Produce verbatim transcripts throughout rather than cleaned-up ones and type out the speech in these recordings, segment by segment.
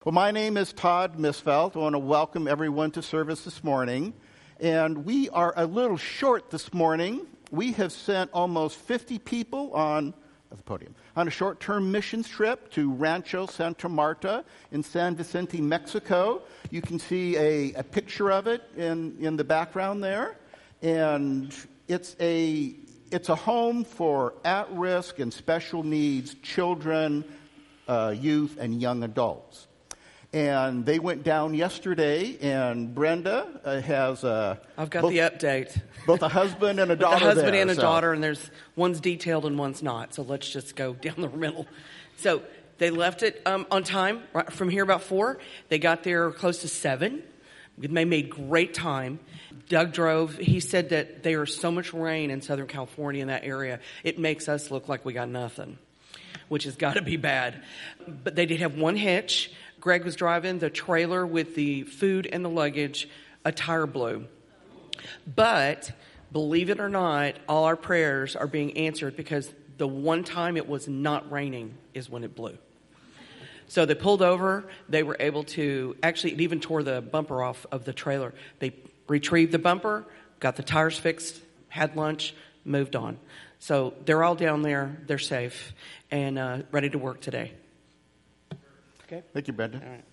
Well, my name is Todd Misfeld. I want to welcome everyone to service this morning. And we are a little short this morning. We have sent almost fifty people on at the podium on a short-term missions trip to Rancho Santa Marta in San Vicente, Mexico. You can see a, a picture of it in, in the background there. And it's a it's a home for at-risk and special needs children, uh, youth, and young adults. And they went down yesterday, and Brenda uh, has a... I've got both, the update. Both a husband and a daughter there. A husband there, and a so. daughter, and there's one's detailed and one's not. So let's just go down the middle. So they left it um, on time right from here about four. They got there close to seven. They made great time. Doug drove. He said that there is so much rain in Southern California in that area, it makes us look like we got nothing, which has got to be bad. But they did have one hitch. Greg was driving the trailer with the food and the luggage. A tire blew. But believe it or not, all our prayers are being answered because the one time it was not raining is when it blew. So they pulled over. They were able to, actually, it even tore the bumper off of the trailer. They retrieved the bumper, got the tires fixed, had lunch, moved on. So they're all down there. They're safe and uh, ready to work today. Okay. Thank you, Brenda. All right.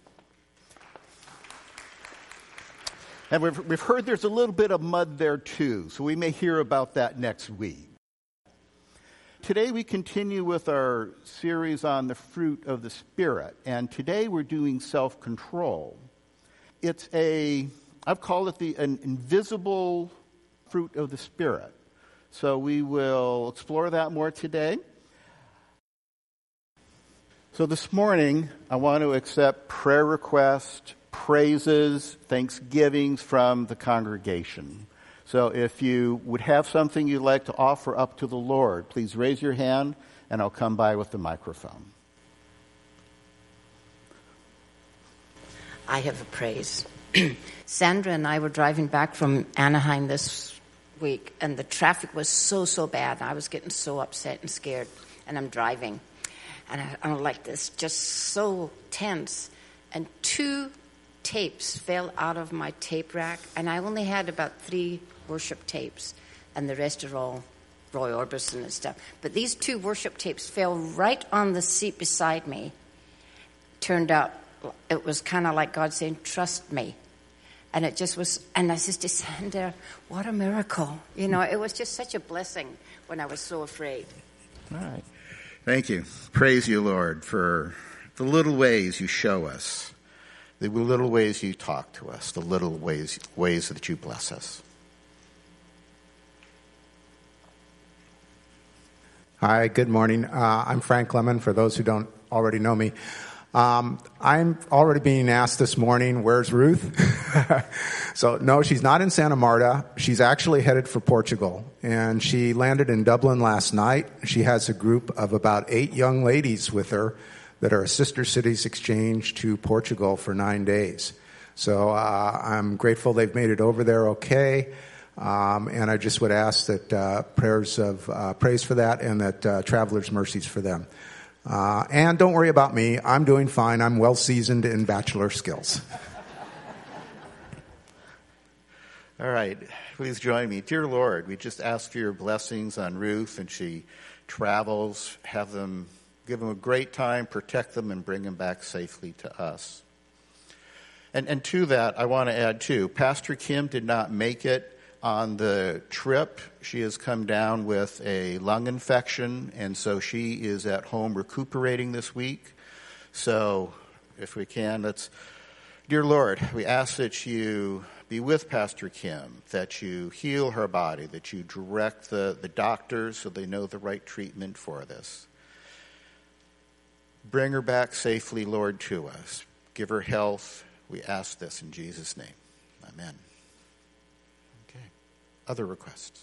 And we've, we've heard there's a little bit of mud there, too, so we may hear about that next week. Today we continue with our series on the fruit of the Spirit, and today we're doing self-control. It's a, I've called it the an invisible fruit of the Spirit. So we will explore that more today. So this morning, I want to accept prayer requests, praises, thanksgivings from the congregation. So if you would have something you'd like to offer up to the Lord, please raise your hand and I'll come by with the microphone. I have a praise. Sandra and I were driving back from Anaheim this week, and the traffic was so, so bad. I was getting so upset and scared, and I'm driving. And I, I'm like this, just so tense. And two tapes fell out of my tape rack, and I only had about three worship tapes, and the rest are all Roy Orbison and stuff. But these two worship tapes fell right on the seat beside me. Turned out it was kind of like God saying, trust me. And it just was, and I just stand there, what a miracle. You know, it was just such a blessing when I was so afraid. All right. Thank you. Praise you, Lord, for the little ways you show us, the little ways you talk to us, the little ways ways that you bless us. Hi, good morning. Uh, I'm Frank Lemon, for those who don't already know me. Um, I'm already being asked this morning, where's Ruth? So, no, she's not in Santa Marta. She's actually headed for Portugal, and she landed in Dublin last night. She has a group of about eight young ladies with her that are a Sister Cities exchange to Portugal for nine days. So uh, I'm grateful they've made it over there okay. Um, and I just would ask that uh, prayers of uh, praise for that, and that uh, travelers' mercies for them. Uh, and don't worry about me. I'm doing fine. I'm well seasoned in bachelor skills. All right. Please join me. Dear Lord, we just ask for your blessings on Ruth, and she travels. Have them, give them a great time, protect them, and bring them back safely to us. And, and to that, I want to add, too, Pastor Kim did not make it on the trip. She has come down with a lung infection, and so she is at home recuperating this week. So if we can, let's, dear Lord, we ask that you be with Pastor Kim, that you heal her body, that you direct the, the doctors so they know the right treatment for this. Bring her back safely, Lord, to us. Give her health. We ask this in Jesus' name. Amen. Other requests?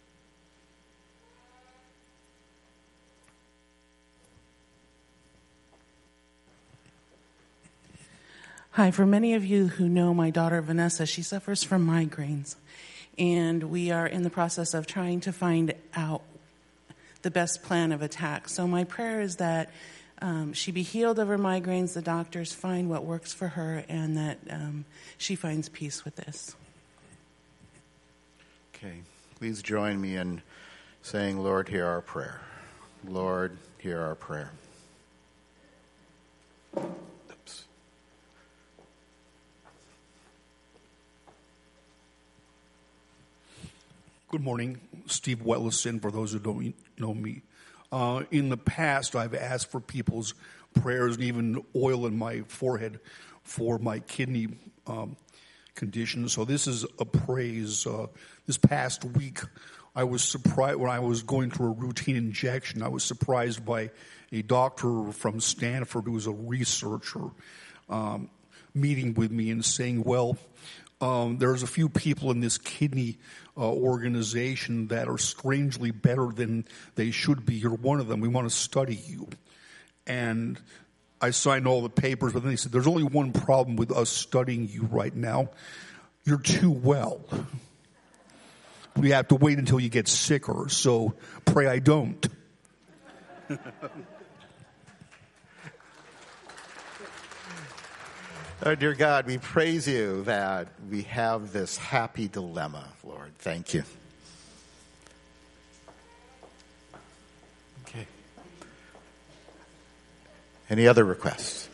Hi, for many of you who know my daughter Vanessa, she suffers from migraines. And we are in the process of trying to find out the best plan of attack. So my prayer is that um, she be healed of her migraines, the doctors find what works for her, and that um, she finds peace with this. Okay. Please join me in saying, Lord, hear our prayer. Lord, hear our prayer. Oops. Good morning. Steve Wellison, for those who don't know me. Uh, in the past, I've asked for people's prayers and even oil in my forehead for my kidney um, condition. So this is a praise. Uh, this past week, I was surprised when I was going through a routine injection. I was surprised by a doctor from Stanford who was a researcher um, meeting with me and saying, well, um, there's a few people in this kidney uh, organization that are strangely better than they should be. You're one of them. We want to study you. And I signed all the papers, but then they said, there's only one problem with us studying you right now. You're too well. We have to wait until you get sicker, so pray I don't. Oh, dear God, we praise you that we have this happy dilemma, Lord. Thank you. Okay. Any other requests?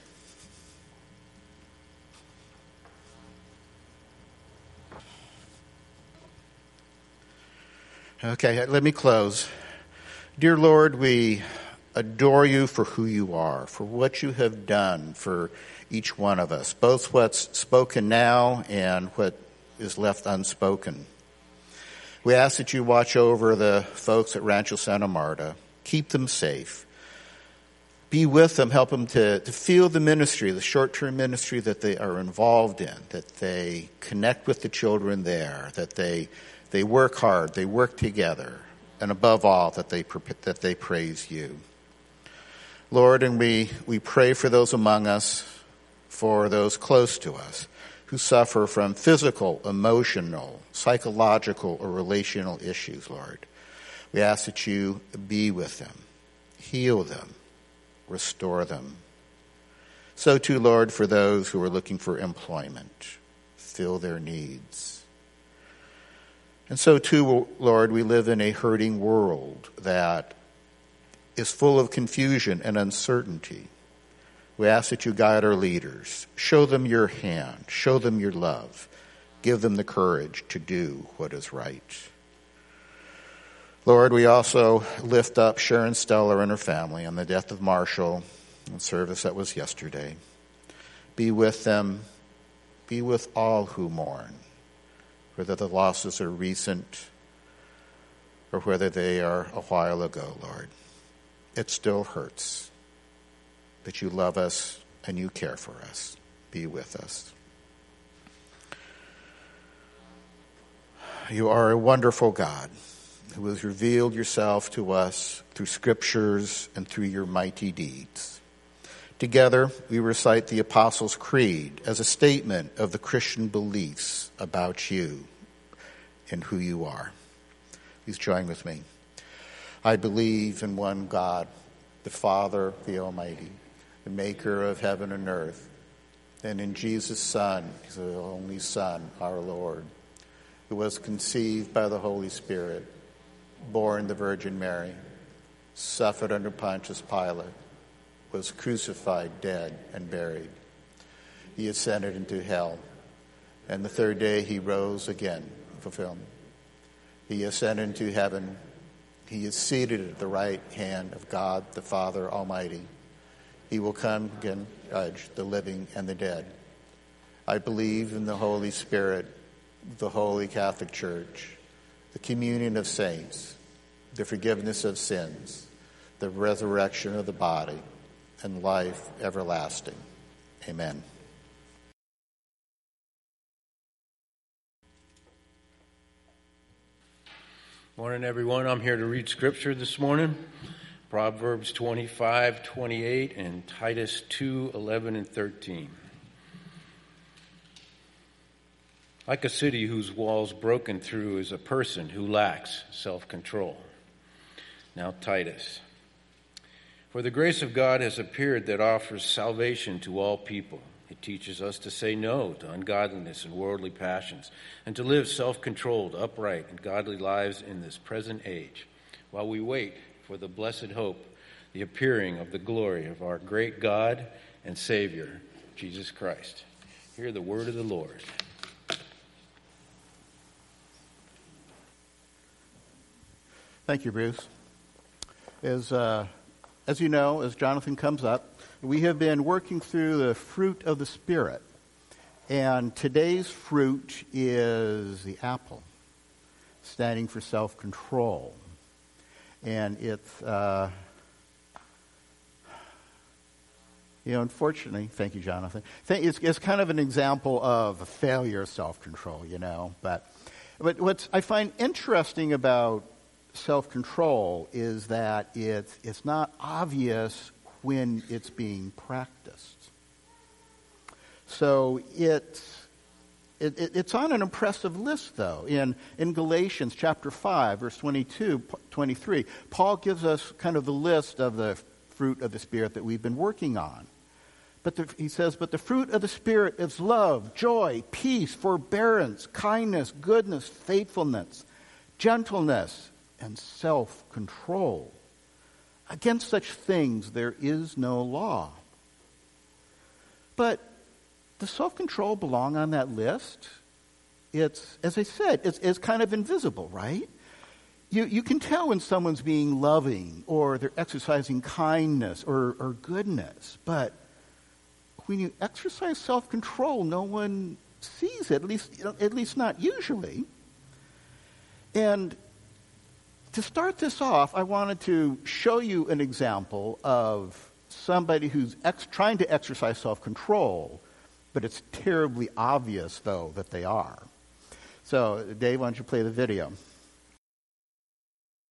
Okay, let me close. Dear Lord, we adore you for who you are, for what you have done for each one of us, both what's spoken now and what is left unspoken. We ask that you watch over the folks at Rancho Santa Marta, keep them safe, be with them, help them to, to feel the ministry, the short-term ministry that they are involved in, that they connect with the children there, that they they work hard, they work together, and above all, that they that they praise you. Lord, and we, we pray for those among us, for those close to us, who suffer from physical, emotional, psychological, or relational issues, Lord. We ask that you be with them, heal them, restore them. So too, Lord, for those who are looking for employment, fill their needs. And so too, Lord, we live in a hurting world that is full of confusion and uncertainty. We ask that you guide our leaders. Show them your hand. Show them your love. Give them the courage to do what is right. Lord, we also lift up Sharon Steller and her family on the death of Marshall in service that was yesterday. Be with them. Be with all who mourn, whether the losses are recent or whether they are a while ago, Lord. It still hurts, but you love us and you care for us. Be with us. You are a wonderful God who has revealed yourself to us through scriptures and through your mighty deeds. Together, we recite the Apostles' Creed as a statement of the Christian beliefs about you and who you are. Please join with me. I believe in one God, the Father, the Almighty, the maker of heaven and earth, and in Jesus' Son, the only Son, our Lord, who was conceived by the Holy Spirit, born the Virgin Mary, suffered under Pontius Pilate, was crucified, dead, and buried. He ascended into hell, and the third day he rose again, fulfillment. He ascended into heaven. He is seated at the right hand of God, the Father Almighty. He will come again, judge the living and the dead. I believe in the Holy Spirit, the Holy Catholic Church, the communion of saints, the forgiveness of sins, the resurrection of the body, and life everlasting. Amen. Morning, everyone. I'm here to read scripture this morning. Proverbs twenty-five, twenty-eight, and Titus two, eleven, and thirteen. Like a city whose walls broken through is a person who lacks self-control. Now, Titus. For the grace of God has appeared that offers salvation to all people. It teaches us to say no to ungodliness and worldly passions, and to live self-controlled, upright, and godly lives in this present age, while we wait for the blessed hope, the appearing of the glory of our great God and Savior, Jesus Christ. Hear the word of the Lord. Thank you, Bruce. As, uh, as you know, as Jonathan comes up, we have been working through the fruit of the Spirit. And today's fruit is the apple, standing for self-control. And it's, uh, you know, unfortunately, thank you, Jonathan. It's, it's kind of an example of a failure of self-control, you know. But, but what I find interesting about self-control is that it's, it's not obvious when it's being practiced. So it's, it, it, it's on an impressive list, though. In, in Galatians chapter five, verse twenty-two, twenty-three, Paul gives us kind of the list of the fruit of the Spirit that we've been working on. But the, he says, but the fruit of the Spirit is love, joy, peace, forbearance, kindness, goodness, faithfulness, gentleness, and self-control. Against such things there is no law. But does self-control belong on that list? It's, as I said, it's, it's kind of invisible, right? You, you can tell when someone's being loving or they're exercising kindness or, or goodness. But when you exercise self-control, no one sees it, at least, at least not usually. And to start this off, I wanted to show you an example of somebody who's ex- trying to exercise self-control, but it's terribly obvious, though, that they are. So, Dave, why don't you play the video?